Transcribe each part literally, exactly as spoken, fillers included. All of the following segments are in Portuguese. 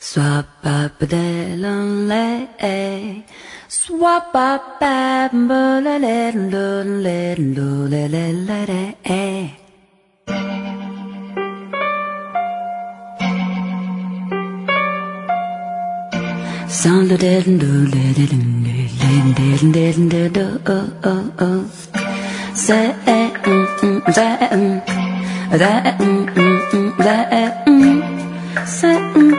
Swap-a-ba-da-lum-le-eh. Swap-a-ba-ba-le-le-le-le-le-le-le-eh. Sound of dead and do let it in dead and dead and dead oh oh oh say mm mm say mm that mm mm that mm say mm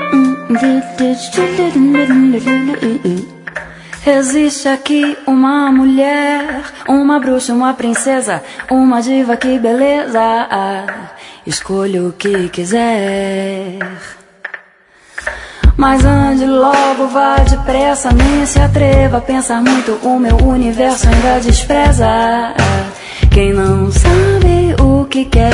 mm. Existe aqui uma mulher, uma bruxa, uma princesa, uma diva, que beleza. Escolha o que quiser. Mas ande logo, vá depressa, nem se atreva a pensar muito, o meu universo ainda despreza quem não sabe o que quer.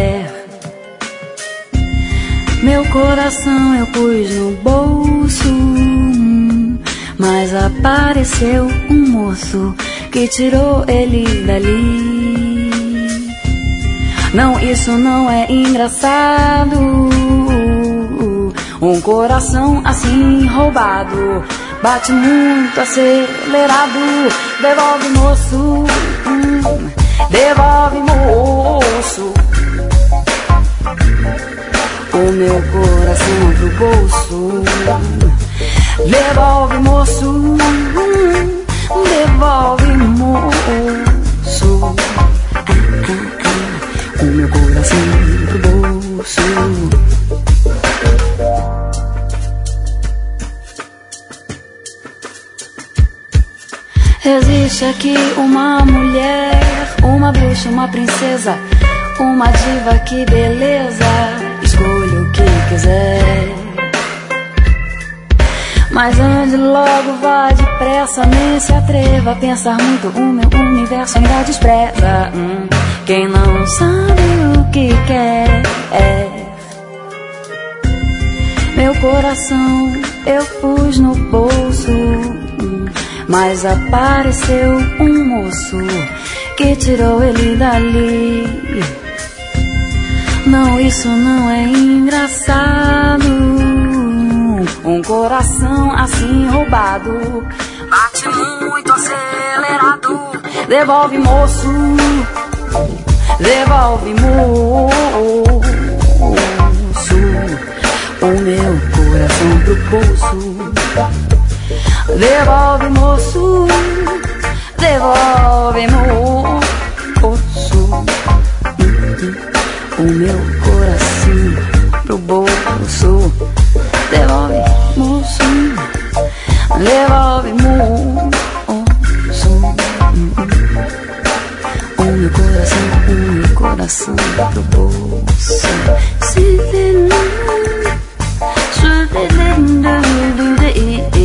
Meu coração eu pus no bolso, mas apareceu um moço que tirou ele dali. Não, isso não é engraçado. Um coração assim roubado bate muito acelerado. Devolve, moço, hum, devolve, moço, o meu coração pro bolso. Devolve, moço, hum, devolve, moço, ah, ah, ah, o meu coração pro bolso. Existe aqui uma mulher, uma bruxa, uma princesa, uma diva, que beleza. Escolha o que quiser. Mas ande logo, vá depressa, nem se atreva a pensar muito, o meu universo ainda despreza hum, quem não sabe o que quer. Meu coração eu pus no bolso, mas apareceu um moço que tirou ele dali. Não, isso não é engraçado. Um coração assim roubado bate muito acelerado. Devolve, moço, devolve, moço, o meu coração pro bolso. Devolve, moço, devolve, moço, o meu coração pro bolso. Devolve, moço, devolve, moço, o meu coração, o meu coração pro bolso. Se